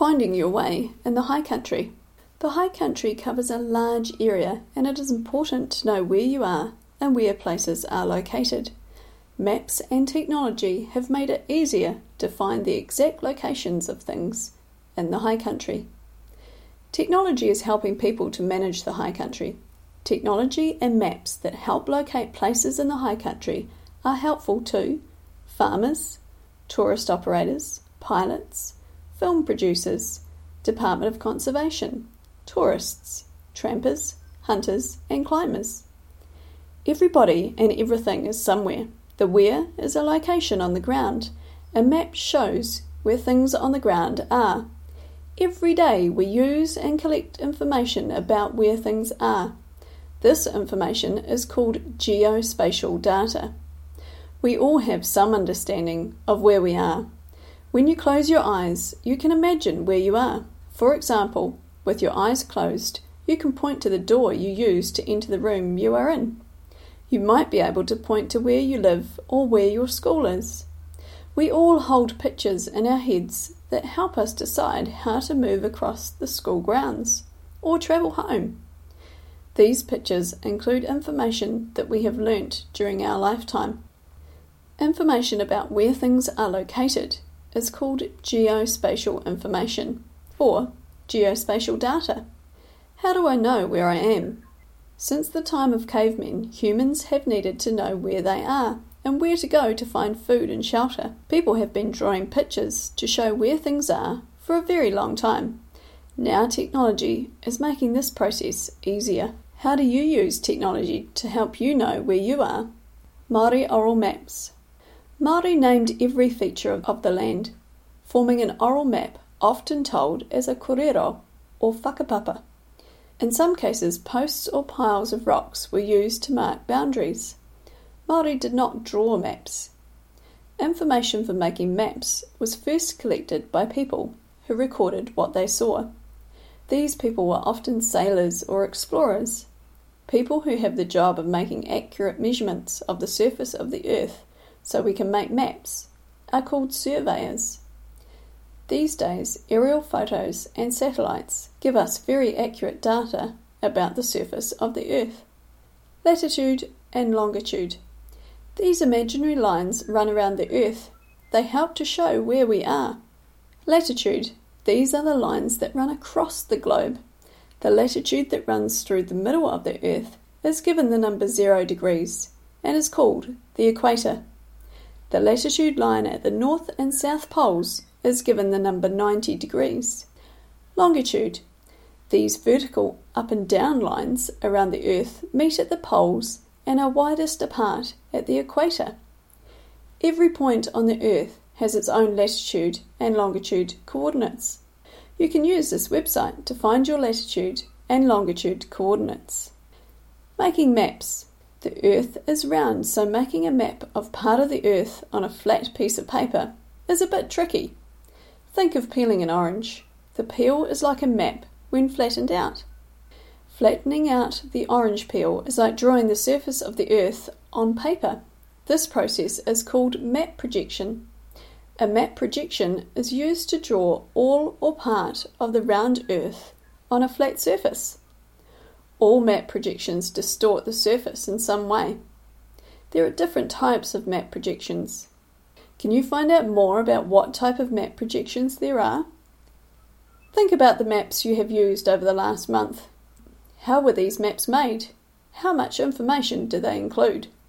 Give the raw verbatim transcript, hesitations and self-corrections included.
Finding your way in the high country. The high country covers a large area, and it is important to know where you are and where places are located. Maps and technology have made it easier to find the exact locations of things in the high country. Technology is helping people to manage the high country. Technology and maps that help locate places in the high country are helpful to farmers, tourist operators, pilots, film producers, Department of Conservation, tourists, trampers, hunters and climbers. Everybody and everything is somewhere. The where is a location on the ground. A map shows where things on the ground are. Every day we use and collect information about where things are. This information is called geospatial data. We all have some understanding of where we are. When you close your eyes, you can imagine where you are. For example, with your eyes closed, you can point to the door you use to enter the room you are in. You might be able to point to where you live or where your school is. We all hold pictures in our heads that help us decide how to move across the school grounds or travel home. These pictures include information that we have learnt during our lifetime. Information about where things are located is called geospatial information, or geospatial data. How do I know where I am? Since the time of cavemen, humans have needed to know where they are and where to go to find food and shelter. People have been drawing pictures to show where things are for a very long time. Now technology is making this process easier. How do you use technology to help you know where you are? Māori oral maps. Māori named every feature of the land, forming an oral map often told as a kōrero or whakapapa. In some cases, posts or piles of rocks were used to mark boundaries. Māori did not draw maps. Information for making maps was first collected by people who recorded what they saw. These people were often sailors or explorers. People who have the job of making accurate measurements of the surface of the earth so we can make maps are called surveyors. These days, aerial photos and satellites give us very accurate data about the surface of the earth. Latitude and longitude. These imaginary lines run around the earth. They help to show where we are. Latitude. These are the lines that run across the globe. The latitude that runs through the middle of the earth is given the number zero degrees and is called the equator. The latitude line at the north and south poles is given the number ninety degrees. Longitude. These vertical up and down lines around the earth meet at the poles and are widest apart at the equator. Every point on the earth has its own latitude and longitude coordinates. You can use this website to find your latitude and longitude coordinates. Making maps. The earth is round, so making a map of part of the earth on a flat piece of paper is a bit tricky. Think of peeling an orange. The peel is like a map when flattened out. Flattening out the orange peel is like drawing the surface of the earth on paper. This process is called map projection. A map projection is used to draw all or part of the round earth on a flat surface. All map projections distort the surface in some way. There are different types of map projections. Can you find out more about what type of map projections there are? Think about the maps you have used over the last month. How were these maps made? How much information do they include?